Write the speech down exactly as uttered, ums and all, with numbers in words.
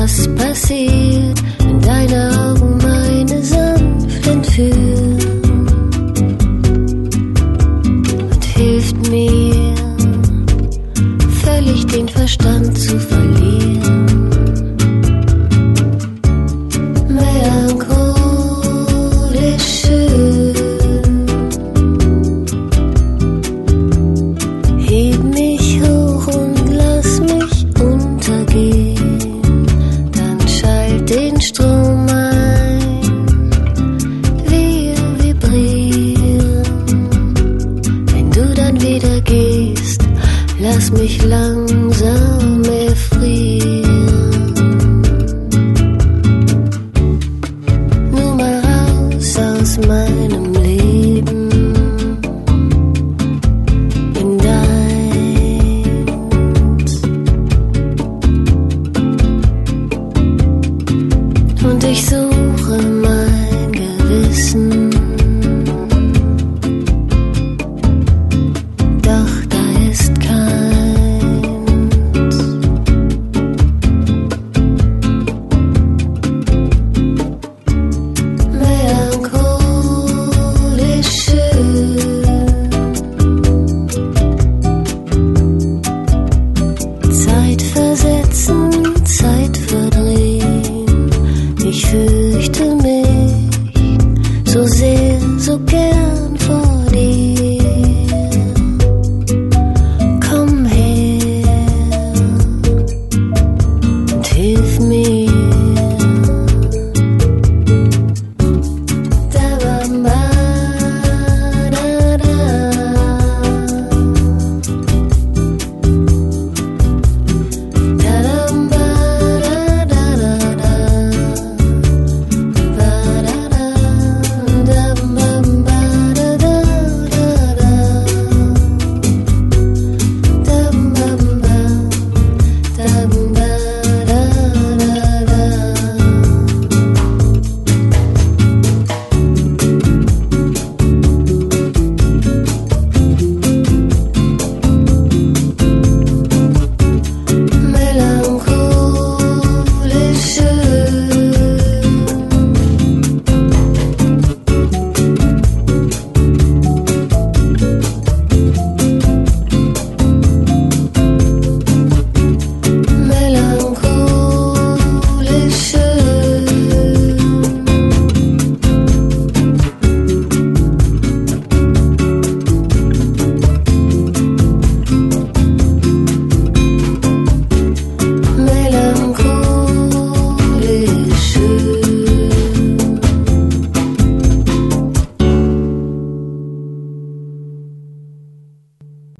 was passiert, wenn deine Augen meine sanft entführen und hilft mir, völlig den Verstand zu verlieren. Melancholisch schön, heb mich hoch und lass mich untergehen, dann schalt den Strom ein, wir vibrieren. Wenn du dann wieder gehst, lass mich langsam erfrieren. Nur mal raus aus meinem Leben in deins. Und ich suche